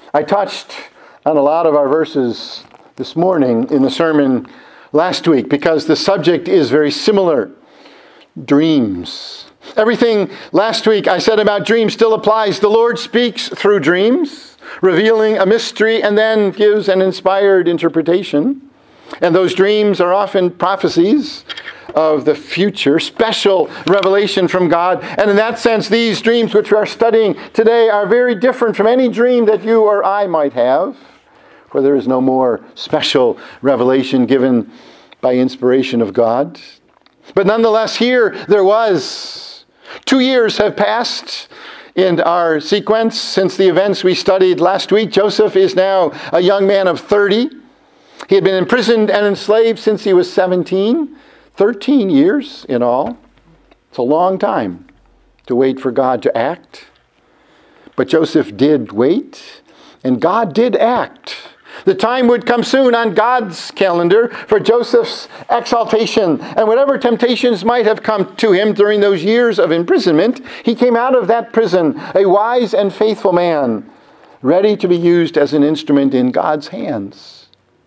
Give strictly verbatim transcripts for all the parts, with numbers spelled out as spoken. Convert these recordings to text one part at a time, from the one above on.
I touched on a lot of our verses this morning in the sermon last week because the subject is very similar. Dreams. Everything last week I said about dreams still applies. The Lord speaks through dreams, revealing a mystery, and then gives an inspired interpretation. And those dreams are often prophecies of the future, special revelation from God. And in that sense, these dreams which we are studying today are very different from any dream that you or I might have, for there is no more special revelation given by inspiration of God. But nonetheless, here there was. Two years have passed in our sequence since the events we studied last week. Joseph is now a young man of thirty. He had been imprisoned and enslaved since he was seventeen. thirteen years in all. It's a long time to wait for God to act. But Joseph did wait, and God did act. The time would come soon on God's calendar for Joseph's exaltation. And whatever temptations might have come to him during those years of imprisonment, he came out of that prison a wise and faithful man, ready to be used as an instrument in God's hands.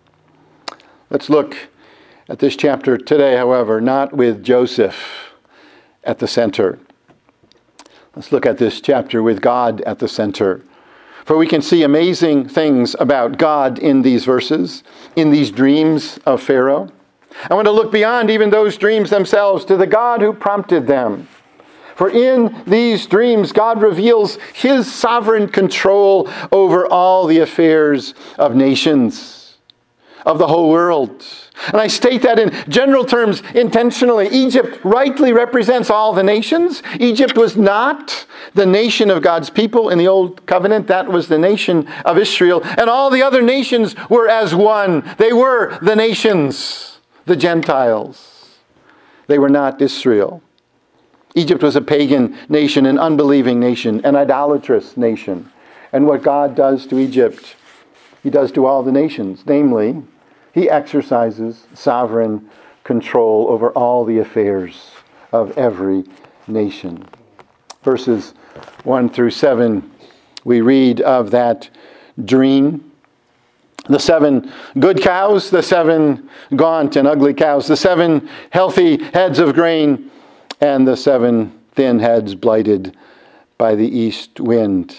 Let's look at this chapter today, however, not with Joseph at the center. Let's look at this chapter with God at the center. For we can see amazing things about God in these verses, in these dreams of Pharaoh. I want to look beyond even those dreams themselves to the God who prompted them. For in these dreams, God reveals His sovereign control over all the affairs of nations, of the whole world. And I state that in general terms intentionally. Egypt rightly represents all the nations. Egypt was not the nation of God's people in the Old Covenant. That was the nation of Israel. And all the other nations were as one. They were the nations, the Gentiles. They were not Israel. Egypt was a pagan nation, an unbelieving nation, an idolatrous nation. And what God does to Egypt, He does to all the nations. Namely, He exercises sovereign control over all the affairs of every nation. Verses one through seven, we read of that dream. The seven good cows, the seven gaunt and ugly cows, the seven healthy heads of grain, and the seven thin heads blighted by the east wind.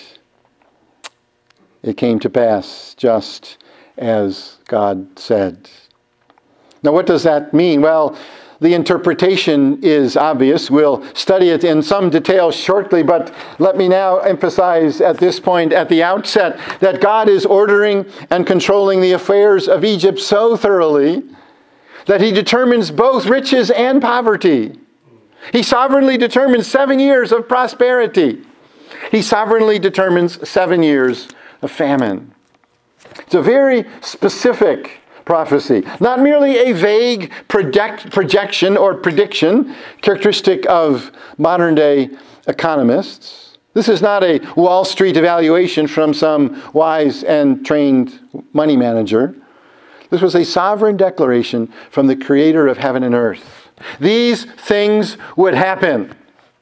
It came to pass just as God said. Now, what does that mean? Well, the interpretation is obvious. We'll study it in some detail shortly, but let me now emphasize at this point, at the outset, that God is ordering and controlling the affairs of Egypt so thoroughly that He determines both riches and poverty. He sovereignly determines seven years of prosperity. He sovereignly determines seven years of famine. It's a very specific prophecy, not merely a vague project, projection or prediction characteristic of modern-day economists. This is not a Wall Street evaluation from some wise and trained money manager. This was a sovereign declaration from the Creator of heaven and earth. These things would happen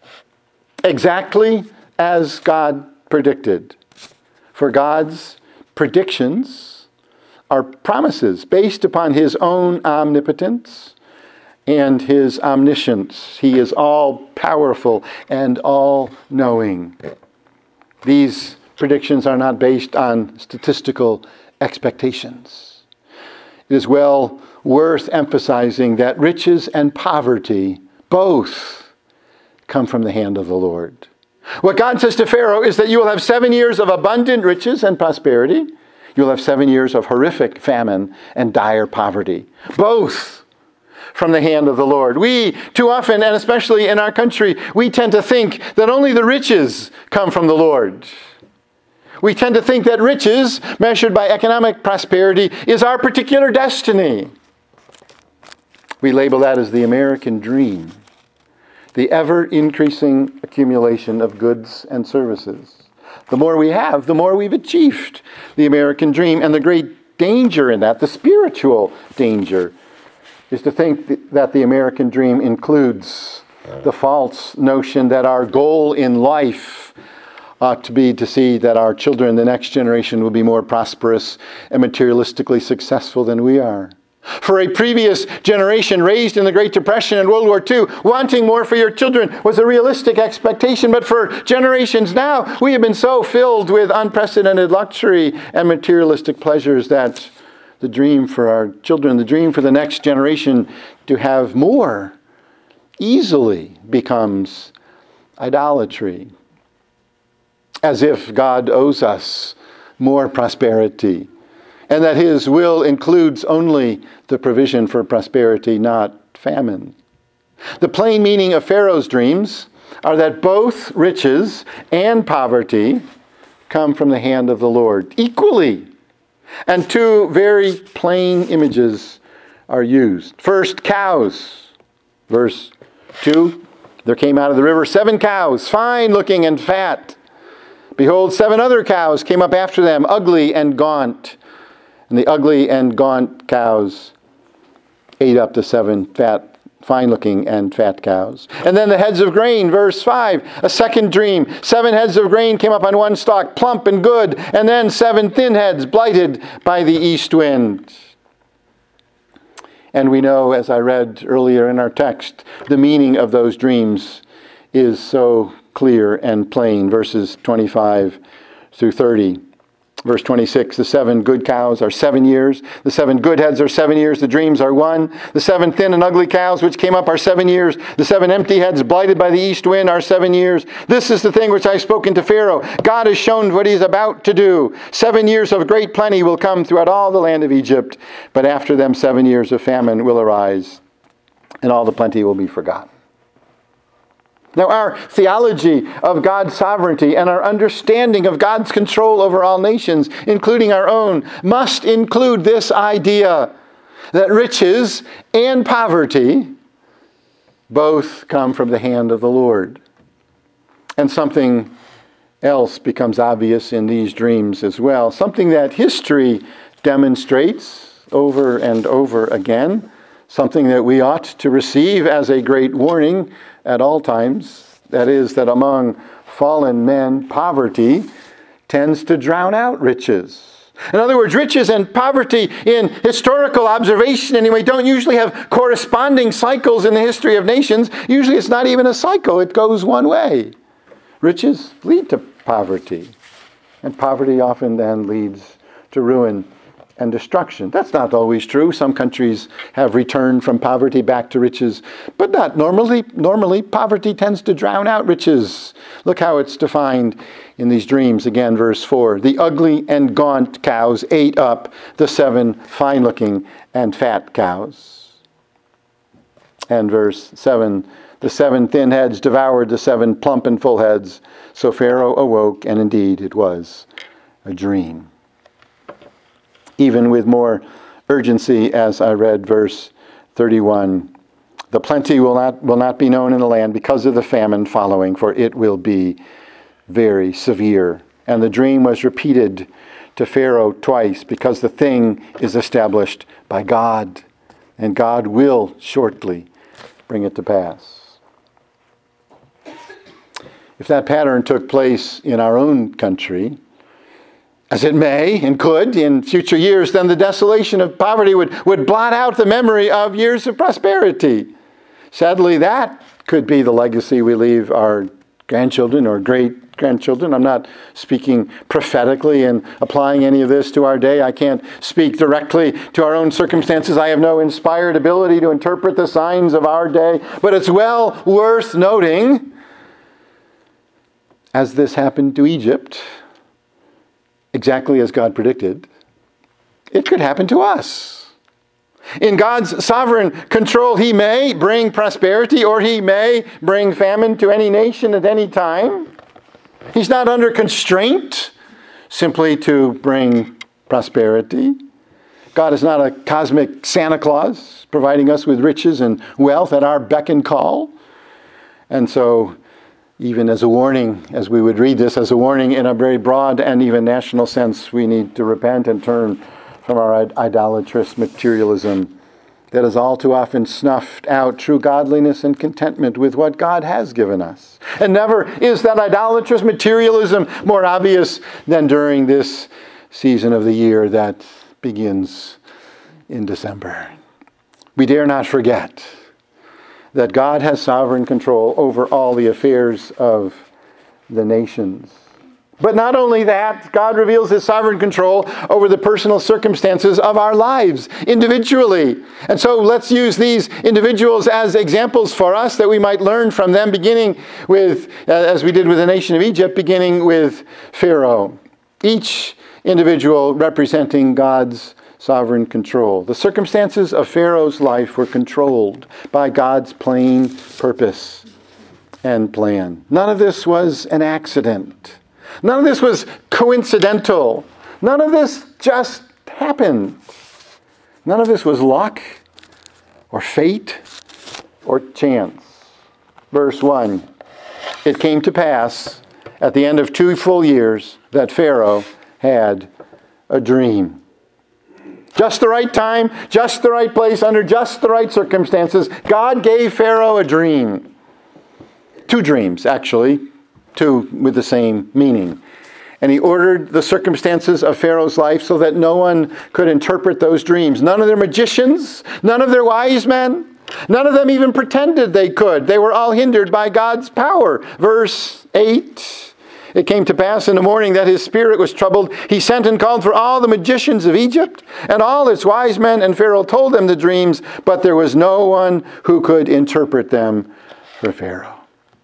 exactly as God predicted. For God's predictions are promises based upon His own omnipotence and His omniscience. He is all-powerful and all-knowing. These predictions are not based on statistical expectations. It is well worth emphasizing that riches and poverty both come from the hand of the Lord. What God says to Pharaoh is that you will have seven years of abundant riches and prosperity. You will have seven years of horrific famine and dire poverty. Both from the hand of the Lord. We, too often, and especially in our country, we tend to think that only the riches come from the Lord. We tend to think that riches, measured by economic prosperity, is our particular destiny. We label that as the American dream. The ever-increasing accumulation of goods and services. The more we have, the more we've achieved the American dream. And the great danger in that, the spiritual danger, is to think that the American dream includes the false notion that our goal in life ought to be to see that our children, the next generation, will be more prosperous and materialistically successful than we are. For a previous generation raised in the Great Depression and World War Two, wanting more for your children was a realistic expectation. But for generations now, we have been so filled with unprecedented luxury and materialistic pleasures that the dream for our children, the dream for the next generation to have more, easily becomes idolatry. As if God owes us more prosperity, and that His will includes only the provision for prosperity, not famine. The plain meaning of Pharaoh's dreams are that both riches and poverty come from the hand of the Lord equally. And two very plain images are used. First, cows. Verse two, there came out of the river seven cows, fine looking and fat. Behold, seven other cows came up after them, ugly and gaunt. And the ugly and gaunt cows ate up the seven fat, fine-looking and fat cows. And then the heads of grain, verse five, a second dream. Seven heads of grain came up on one stalk, plump and good. And then seven thin heads, blighted by the east wind. And we know, as I read earlier in our text, the meaning of those dreams is so clear and plain. Verses twenty-five through thirty. Verse twenty-six, the seven good cows are seven years. The seven good heads are seven years. The dreams are one. The seven thin and ugly cows which came up are seven years. The seven empty heads blighted by the east wind are seven years. This is the thing which I have spoken to Pharaoh. God has shown what He is about to do. Seven years of great plenty will come throughout all the land of Egypt. But after them seven years of famine will arise, and all the plenty will be forgotten. Now, our theology of God's sovereignty and our understanding of God's control over all nations, including our own, must include this idea that riches and poverty both come from the hand of the Lord. And something else becomes obvious in these dreams as well, something that history demonstrates over and over again, something that we ought to receive as a great warning at all times. That is, that among fallen men, poverty tends to drown out riches. In other words, riches and poverty in historical observation anyway don't usually have corresponding cycles in the history of nations. Usually it's not even a cycle. It goes one way. Riches lead to poverty, and poverty often then leads to ruin and destruction. That's not always true. Some countries have returned from poverty back to riches, but not normally. Normally, poverty tends to drown out riches. Look how it's defined in these dreams. Again, verse four. The ugly and gaunt cows ate up the seven fine-looking and fat cows. And verse seven. The seven thin heads devoured the seven plump and full heads. So Pharaoh awoke, and indeed it was a dream. Even with more urgency, as I read verse thirty-one, the plenty will not will not be known in the land because of the famine following, for it will be very severe. And the dream was repeated to Pharaoh twice, because the thing is established by God, and God will shortly bring it to pass. If that pattern took place in our own country, as it may and could in future years, then the desolation of poverty would, would blot out the memory of years of prosperity. Sadly, that could be the legacy we leave our grandchildren or great-grandchildren. I'm not speaking prophetically and applying any of this to our day. I can't speak directly to our own circumstances. I have no inspired ability to interpret the signs of our day. But it's well worth noting, as this happened to Egypt, exactly as God predicted, it could happen to us. In God's sovereign control, He may bring prosperity or He may bring famine to any nation at any time. He's not under constraint simply to bring prosperity. God is not a cosmic Santa Claus providing us with riches and wealth at our beck and call. And so, even as a warning, as we would read this as a warning in a very broad and even national sense, we need to repent and turn from our idolatrous materialism that is all too often snuffed out true godliness and contentment with what God has given us. And never is that idolatrous materialism more obvious than during this season of the year that begins in December. We dare not forget that God has sovereign control over all the affairs of the nations. But not only that, God reveals His sovereign control over the personal circumstances of our lives individually. And so let's use these individuals as examples for us that we might learn from them, beginning with, uh, as we did with the nation of Egypt, beginning with Pharaoh. Each individual representing God's sovereign control. The circumstances of Pharaoh's life were controlled by God's plain purpose and plan. None of this was an accident. None of this was coincidental. None of this just happened. None of this was luck or fate or chance. Verse one, it came to pass at the end of two full years that Pharaoh had a dream. Just the right time, just the right place, under just the right circumstances, God gave Pharaoh a dream. Two dreams, actually. Two with the same meaning. And he ordered the circumstances of Pharaoh's life so that no one could interpret those dreams. None of their magicians, none of their wise men, none of them even pretended they could. They were all hindered by God's power. Verse eight, it came to pass in the morning that his spirit was troubled. He sent and called for all the magicians of Egypt and all its wise men, and Pharaoh told them the dreams, but there was no one who could interpret them for Pharaoh.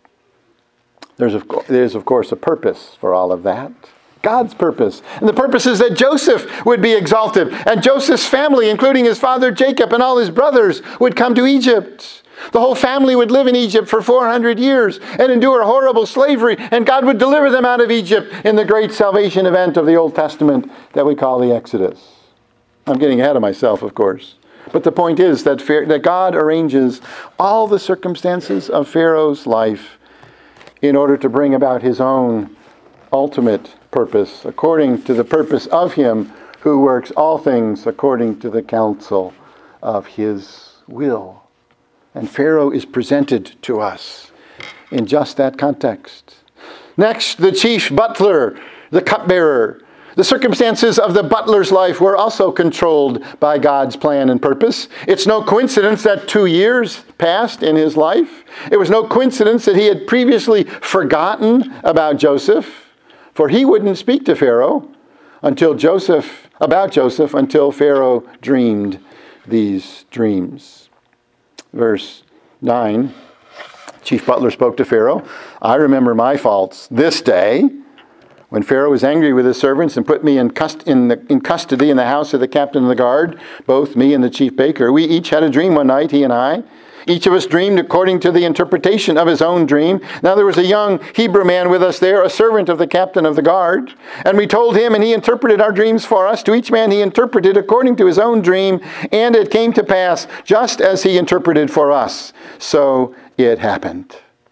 There's of, there's, of course, a purpose for all of that. God's purpose. And the purpose is that Joseph would be exalted. And Joseph's family, including his father Jacob and all his brothers, would come to Egypt. The whole family would live in Egypt for four hundred years and endure horrible slavery. And God would deliver them out of Egypt in the great salvation event of the Old Testament that we call the Exodus. I'm getting ahead of myself, of course. But the point is that, that God arranges all the circumstances of Pharaoh's life in order to bring about His own ultimate purpose, according to the purpose of Him who works all things according to the counsel of His will. And Pharaoh is presented to us in just that context. Next, the chief butler, the cupbearer. The circumstances of the butler's life were also controlled by God's plan and purpose. It's no coincidence that two years passed in his life. It was no coincidence that he had previously forgotten about Joseph, for he wouldn't speak to Pharaoh until Joseph, about Joseph until Pharaoh dreamed these dreams. Verse nine, chief butler spoke to Pharaoh, I remember my faults this day, when Pharaoh was angry with his servants and put me in, cust- in, the, in custody in the house of the captain of the guard, both me and the chief baker. We each had a dream one night, he and I. Each of us dreamed according to the interpretation of his own dream. Now there was a young Hebrew man with us there, a servant of the captain of the guard. And we told him, and he interpreted our dreams for us. To each man he interpreted according to his own dream. And it came to pass just as he interpreted for us. So it happened.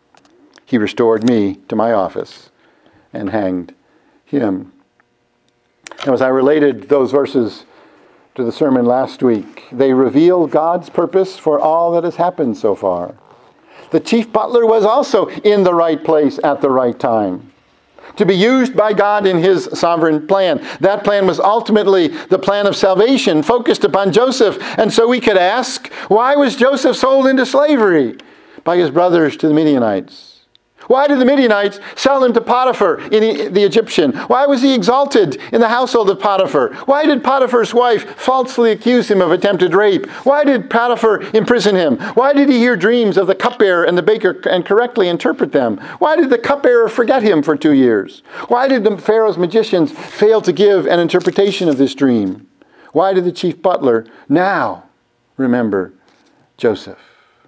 He restored me to my office and hanged him. Now, as I related those verses to the sermon last week, they reveal God's purpose for all that has happened so far. The chief butler was also in the right place at the right time, to be used by God in His sovereign plan. That plan was ultimately the plan of salvation focused upon Joseph. And so we could ask, why was Joseph sold into slavery by his brothers to the Midianites? Why did the Midianites sell him to Potiphar, in the Egyptian? Why was he exalted in the household of Potiphar? Why did Potiphar's wife falsely accuse him of attempted rape? Why did Potiphar imprison him? Why did he hear dreams of the cupbearer and the baker and correctly interpret them? Why did the cupbearer forget him for two years? Why did the Pharaoh's magicians fail to give an interpretation of this dream? Why did the chief butler now remember Joseph?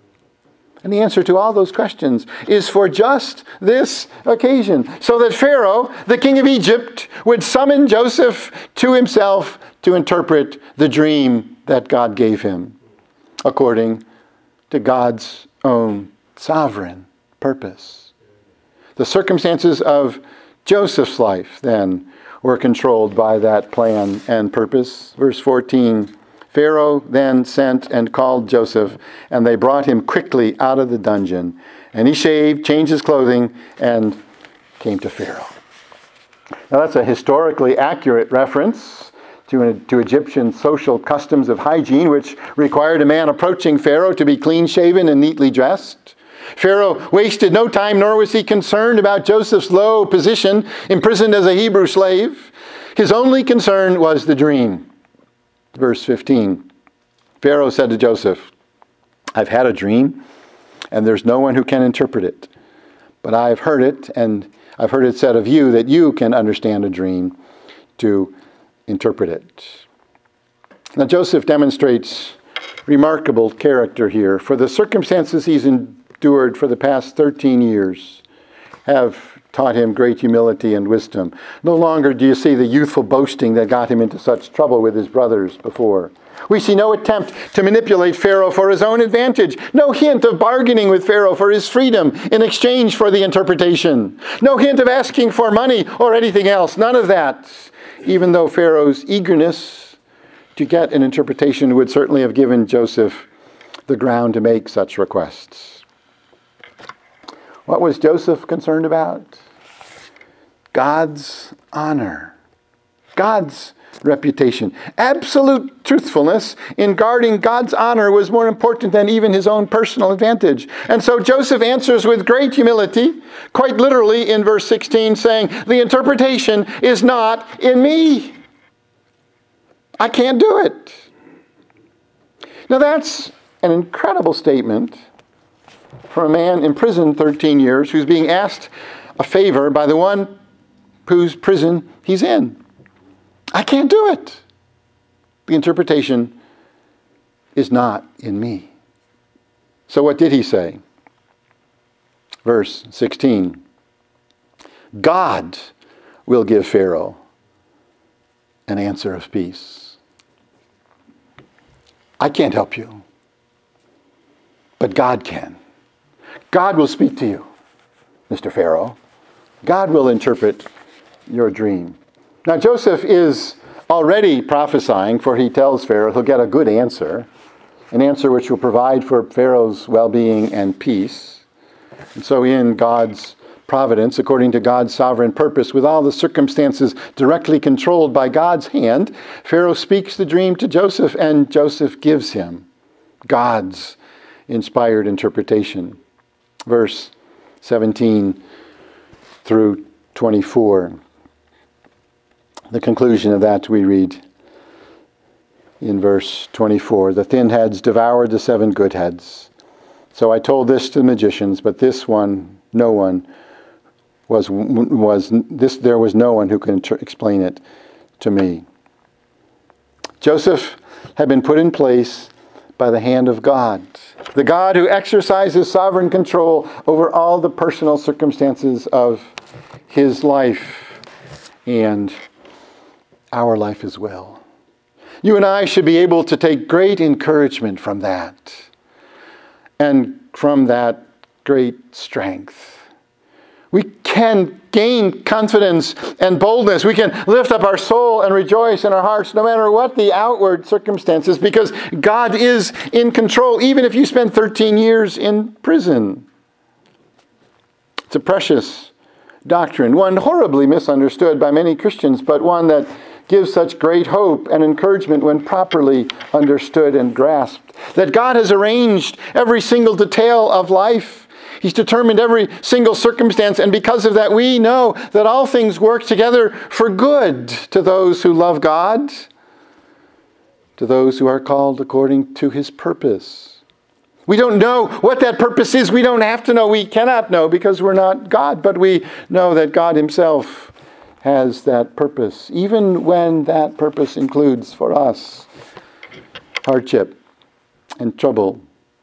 And the answer to all those questions is for just this occasion, so that Pharaoh, the king of Egypt, would summon Joseph to himself to interpret the dream that God gave him, according to God's own sovereign purpose. The circumstances of Joseph's life, then, were controlled by that plan and purpose. Verse fourteen, Pharaoh then sent and called Joseph, and they brought him quickly out of the dungeon. And he shaved, changed his clothing, and came to Pharaoh. Now that's a historically accurate reference to, to Egyptian social customs of hygiene, which required a man approaching Pharaoh to be clean-shaven and neatly dressed. Pharaoh wasted no time, nor was he concerned about Joseph's low position, imprisoned as a Hebrew slave. His only concern was the dream. Verse fifteen, Pharaoh said to Joseph, I've had a dream, and there's no one who can interpret it. But I've heard it, and I've heard it said of you that you can understand a dream to interpret it. Now Joseph demonstrates remarkable character here, for the circumstances he's endured for the past thirteen years have taught him great humility and wisdom. No longer do you see the youthful boasting that got him into such trouble with his brothers before. We see no attempt to manipulate Pharaoh for his own advantage. No hint of bargaining with Pharaoh for his freedom in exchange for the interpretation. No hint of asking for money or anything else. None of that. Even though Pharaoh's eagerness to get an interpretation would certainly have given Joseph the ground to make such requests. What was Joseph concerned about? God's honor. God's reputation. Absolute truthfulness in guarding God's honor was more important than even his own personal advantage. And so Joseph answers with great humility, quite literally in verse sixteen, saying, the interpretation is not in me. I can't do it. Now that's an incredible statement for a man imprisoned thirteen years who's being asked a favor by the one whose prison he's in. I can't do it. The interpretation is not in me. So what did he say? Verse sixteen. God will give Pharaoh an answer of peace. I can't help you, but God can. God will speak to you, Mister Pharaoh. God will interpret your dream. Now Joseph is already prophesying, for he tells Pharaoh he'll get a good answer, an answer which will provide for Pharaoh's well-being and peace. And so in God's providence, according to God's sovereign purpose, with all the circumstances directly controlled by God's hand, Pharaoh speaks the dream to Joseph, and Joseph gives him God's inspired interpretation. Verse seventeen through twenty-four. The conclusion of that we read in verse twenty-four. The thin heads devoured the seven good heads. So I told this to the magicians, but this one, no one was, was this, there was no one who could inter- explain it to me. Joseph had been put in place by the hand of God, the God who exercises sovereign control over all the personal circumstances of his life and our life as well. You and I should be able to take great encouragement from that, and from that great strength. We can gain confidence and boldness. We can lift up our soul and rejoice in our hearts no matter what the outward circumstances, because God is in control, even if you spend thirteen years in prison. It's a precious doctrine, one horribly misunderstood by many Christians, but one that gives such great hope and encouragement when properly understood and grasped. That God has arranged every single detail of life. He's determined every single circumstance, and because of that, we know that all things work together for good to those who love God, to those who are called according to his purpose. We don't know what that purpose is. We don't have to know. We cannot know because we're not God, but we know that God himself has that purpose, even when that purpose includes for us hardship and trouble.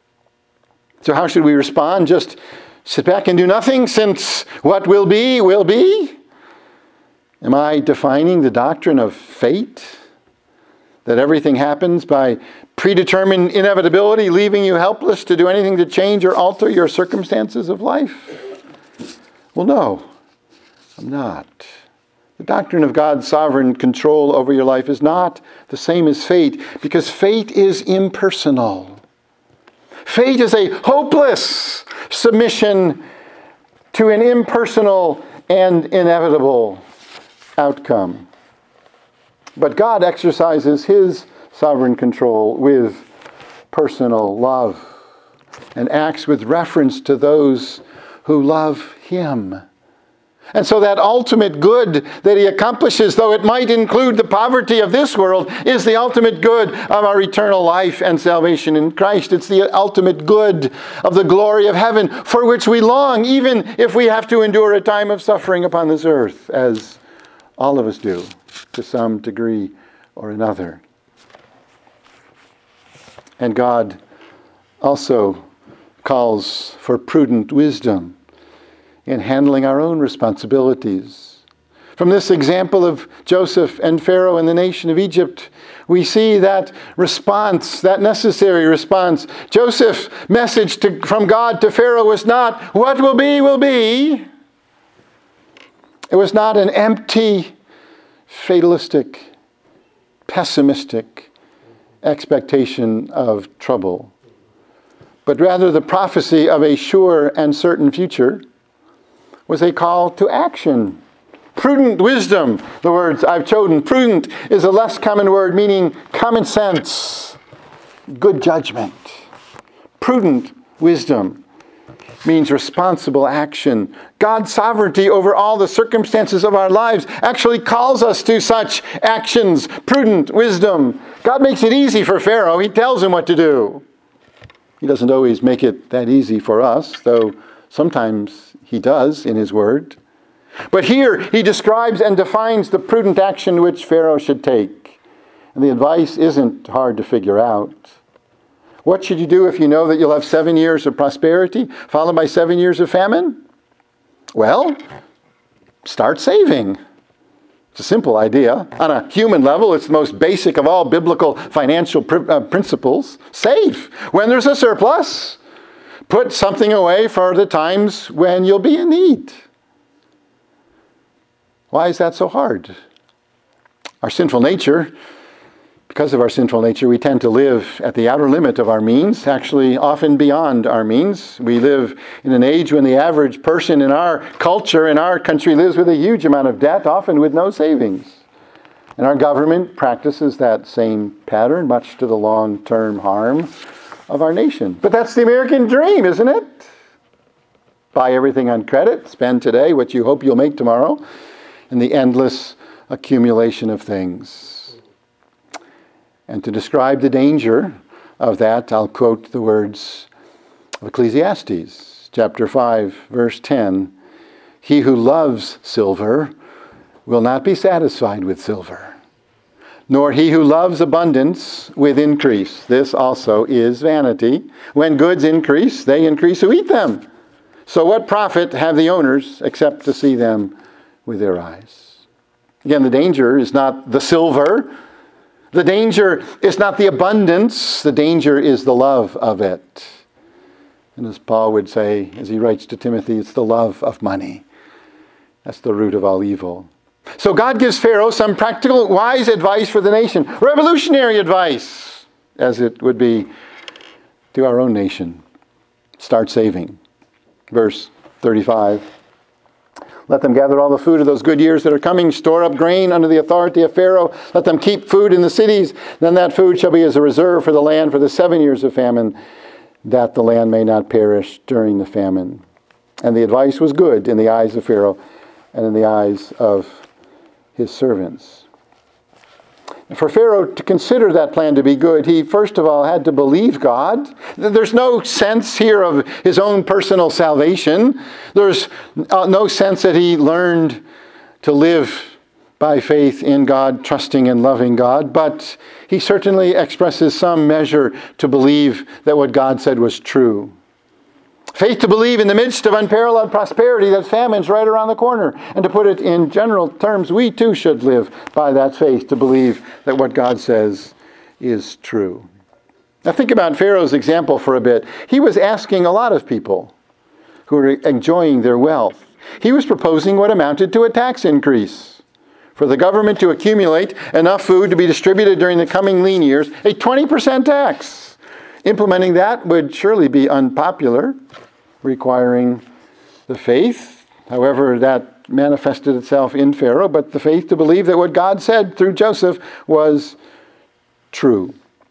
So how should we respond? Just sit back and do nothing, since what will be, will be? Am I defining the doctrine of fate? That everything happens by predetermined inevitability, leaving you helpless to do anything to change or alter your circumstances of life? Well, no, I'm not. The doctrine of God's sovereign control over your life is not the same as fate, because fate is impersonal. Fate is a hopeless submission to an impersonal and inevitable outcome. But God exercises his sovereign control with personal love and acts with reference to those who love him. And so that ultimate good that he accomplishes, though it might include the poverty of this world, is the ultimate good of our eternal life and salvation in Christ. It's the ultimate good of the glory of heaven, for which we long, even if we have to endure a time of suffering upon this earth, as all of us do, to some degree or another. And God also calls for prudent wisdom in handling our own responsibilities. From this example of Joseph and Pharaoh and the nation of Egypt, we see that response, that necessary response. Joseph's message to, from God to Pharaoh was not, "What will be, will be." It was not an empty, fatalistic, pessimistic expectation of trouble, but rather the prophecy of a sure and certain future was a call to action. Prudent wisdom, the words I've chosen. Prudent is a less common word meaning common sense, good judgment. Prudent wisdom means responsible action. God's sovereignty over all the circumstances of our lives actually calls us to such actions. Prudent wisdom. God makes it easy for Pharaoh. He tells him what to do. He doesn't always make it that easy for us, though sometimes he does in his word. But here he describes and defines the prudent action which Pharaoh should take. And the advice isn't hard to figure out. What should you do if you know that you'll have seven years of prosperity followed by seven years of famine? Well, start saving. It's a simple idea. On a human level, it's the most basic of all biblical financial pr- uh, principles. Save. When there's a surplus, put something away for the times when you'll be in need. Why is that so hard? Our sinful nature, because of our sinful nature, we tend to live at the outer limit of our means, actually often beyond our means. We live in an age when the average person in our culture, in our country, lives with a huge amount of debt, often with no savings. And our government practices that same pattern, much to the long-term harm of our nation. But that's the American dream, isn't it? Buy everything on credit, spend today what you hope you'll make tomorrow, and the endless accumulation of things. And to describe the danger of that, I'll quote the words of Ecclesiastes, chapter five, verse ten. He who loves silver will not be satisfied with silver, nor he who loves abundance with increase. This also is vanity. When goods increase, they increase who eat them. So what profit have the owners except to see them with their eyes? Again, the danger is not the silver. The danger is not the abundance. The danger is the love of it. And as Paul would say, as he writes to Timothy, it's the love of money. That's the root of all evil. So God gives Pharaoh some practical, wise advice for the nation. Revolutionary advice, as it would be to our own nation. Start saving. Verse thirty-five. Let them gather all the food of those good years that are coming. Store up grain under the authority of Pharaoh. Let them keep food in the cities. Then that food shall be as a reserve for the land for the seven years of famine, that the land may not perish during the famine. And the advice was good in the eyes of Pharaoh and in the eyes of his servants. For Pharaoh to consider that plan to be good, he first of all had to believe God. There's no sense here of his own personal salvation. There's no sense that he learned to live by faith in God, trusting and loving God. But he certainly expresses some measure to believe that what God said was true. Faith to believe in the midst of unparalleled prosperity that famine's right around the corner. And to put it in general terms, we too should live by that faith to believe that what God says is true. Now think about Pharaoh's example for a bit. He was asking a lot of people who were enjoying their wealth. He was proposing what amounted to a tax increase. for the government to accumulate enough food to be distributed during the coming lean years, a twenty percent tax. Implementing that would surely be unpopular, requiring the faith, however that manifested itself in Pharaoh, but the faith to believe that what God said through Joseph was true.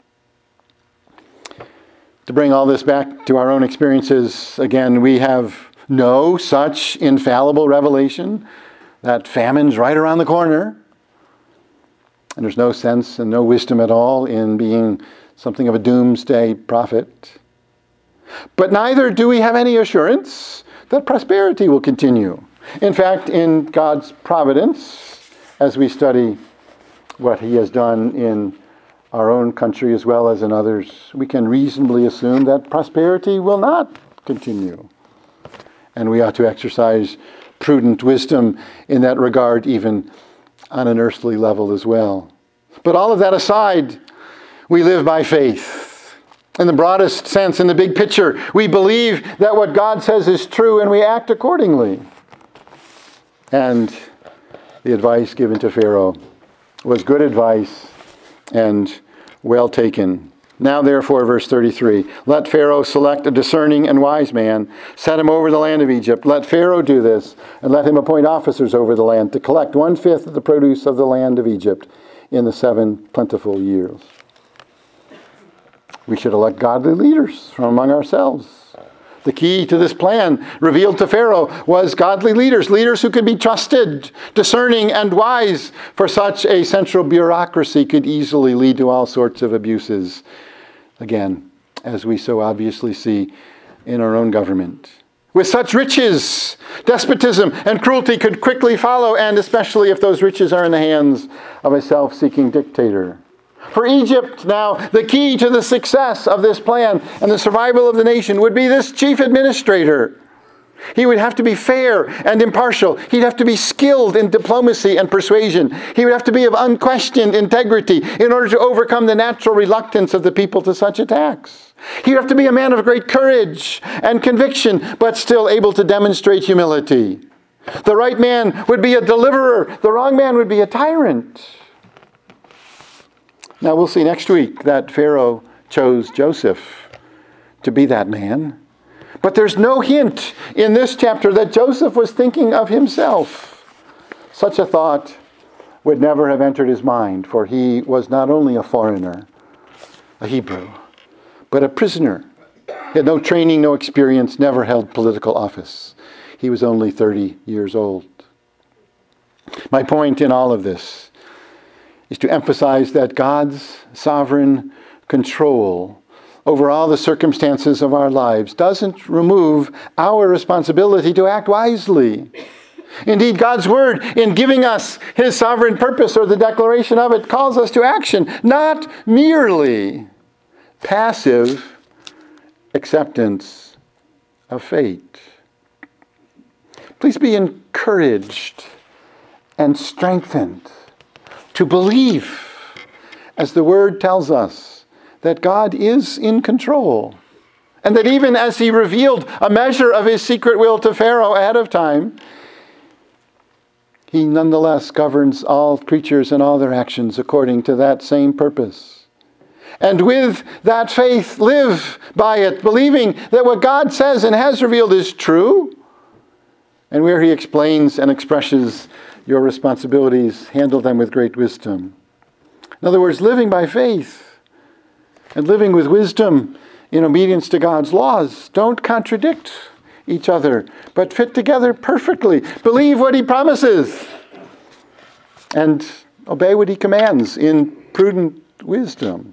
To bring all this back to our own experiences, again, we have no such infallible revelation that famine's right around the corner. And there's no sense and no wisdom at all in being something of a doomsday prophet. But neither do we have any assurance that prosperity will continue. In fact, in God's providence, as we study what he has done in our own country as well as in others, we can reasonably assume that prosperity will not continue. And we ought to exercise prudent wisdom in that regard, even on an earthly level as well. But all of that aside, we live by faith. In the broadest sense, in the big picture, we believe that what God says is true and we act accordingly. And the advice given to Pharaoh was good advice and well taken. Now therefore, verse thirty-three, let Pharaoh select a discerning and wise man, set him over the land of Egypt. Let Pharaoh do this, and let him appoint officers over the land to collect one-fifth of the produce of the land of Egypt in the seven plentiful years. We should elect godly leaders from among ourselves. The key to this plan revealed to Pharaoh was godly leaders, leaders who could be trusted, discerning, and wise, for such a central bureaucracy could easily lead to all sorts of abuses. Again, as we so obviously see in our own government. With such riches, despotism and cruelty could quickly follow, and especially if those riches are in the hands of a self-seeking dictator. For Egypt now, the key to the success of this plan and the survival of the nation would be this chief administrator. He would have to be fair and impartial. He'd have to be skilled in diplomacy and persuasion. He would have to be of unquestioned integrity in order to overcome the natural reluctance of the people to such attacks. He'd have to be a man of great courage and conviction, but still able to demonstrate humility. The right man would be a deliverer. The wrong man would be a tyrant. Now we'll see next week that Pharaoh chose Joseph to be that man. But there's no hint in this chapter that Joseph was thinking of himself. Such a thought would never have entered his mind, for he was not only a foreigner, a Hebrew, but a prisoner. He had no training, no experience, never held political office. He was only thirty years old. My point in all of this is to emphasize that God's sovereign control over all the circumstances of our lives doesn't remove our responsibility to act wisely. Indeed, God's word, in giving us his sovereign purpose or the declaration of it, calls us to action, not merely passive acceptance of fate. Please be encouraged and strengthened to believe, as the word tells us, that God is in control. And that even as he revealed a measure of his secret will to Pharaoh ahead of time, he nonetheless governs all creatures and all their actions according to that same purpose. And with that faith, live by it, believing that what God says and has revealed is true. And where he explains and expresses your responsibilities, handle them with great wisdom. In other words, living by faith and living with wisdom in obedience to God's laws don't contradict each other, but fit together perfectly. Believe what he promises and obey what he commands in prudent wisdom.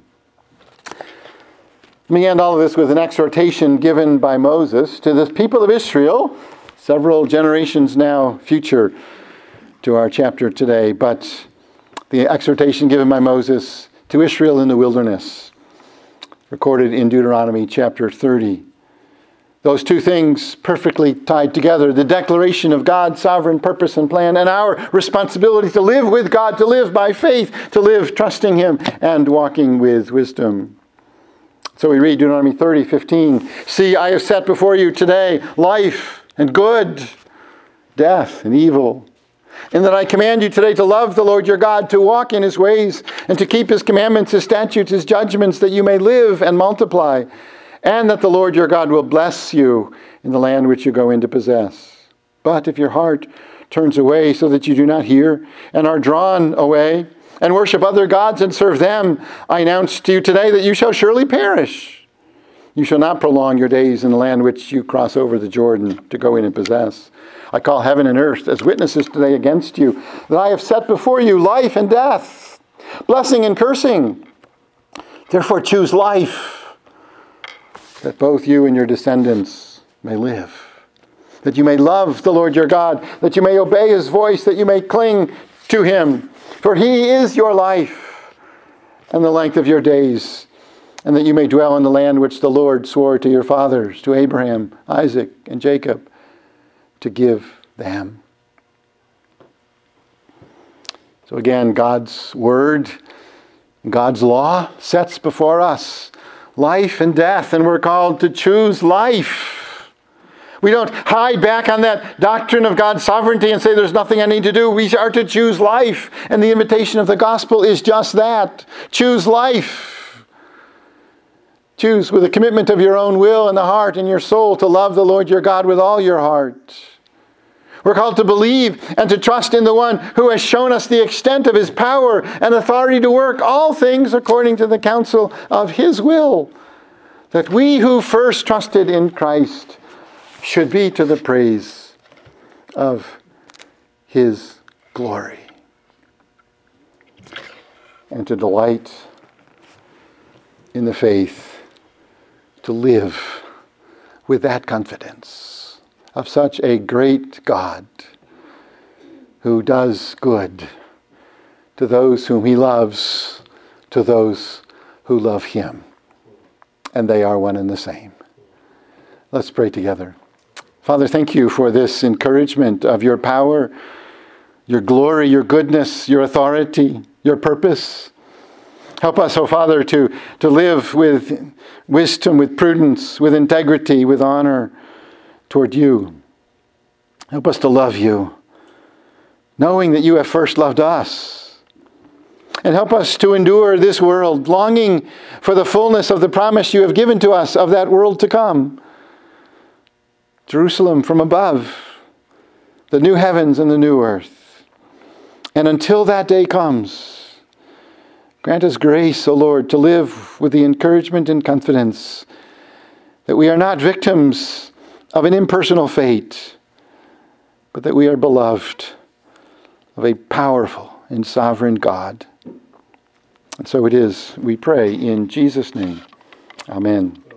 Let me end all of this with an exhortation given by Moses to the people of Israel, several generations now future to our chapter today, but the exhortation given by Moses to Israel in the wilderness, recorded in Deuteronomy chapter thirty. Those two things perfectly tied together, the declaration of God's sovereign purpose and plan, and our responsibility to live with God, to live by faith, to live trusting him and walking with wisdom. So we read Deuteronomy thirty fifteen, see, I have set before you today life and good, death and evil. in that I command you today to love the Lord your God, to walk in his ways, and to keep his commandments, his statutes, his judgments, that you may live and multiply, and that the Lord your God will bless you in the land which you go in to possess. But if your heart turns away so that you do not hear, and are drawn away, and worship other gods and serve them, I announce to you today that you shall surely perish. You shall not prolong your days in the land which you cross over the Jordan to go in and possess. I call heaven and earth as witnesses today against you, that I have set before you life and death, blessing and cursing. Therefore choose life, that both you and your descendants may live, that you may love the Lord your God, that you may obey his voice, that you may cling to him. For he is your life and the length of your days, and that you may dwell in the land which the Lord swore to your fathers, to Abraham, Isaac, and Jacob, to give them. So again, God's word, God's law sets before us life and death, and we're called to choose life. We don't hide back on that doctrine of God's sovereignty and say there's nothing I need to do. We are to choose life, and the invitation of the gospel is just that. Choose life. Choose with a commitment of your own will and the heart and your soul to love the Lord your God with all your heart. We're called to believe and to trust in the one who has shown us the extent of his power and authority to work all things according to the counsel of his will, that we who first trusted in Christ should be to the praise of his glory, and to delight in the faith, to live with that confidence of such a great God who does good to those whom he loves, to those who love him. And they are one and the same. Let's pray together. Father, thank you for this encouragement of your power, your glory, your goodness, your authority, your purpose. Help us, oh Father, to, to live with wisdom, with prudence, with integrity, with honor toward you. Help us to love you, knowing that you have first loved us. And help us to endure this world, longing for the fullness of the promise you have given to us of that world to come. Jerusalem from above, the new heavens and the new earth. And until that day comes, grant us grace, O Lord, to live with the encouragement and confidence that we are not victims of an impersonal fate, but that we are beloved of a powerful and sovereign God. And so it is, we pray in Jesus' name. Amen.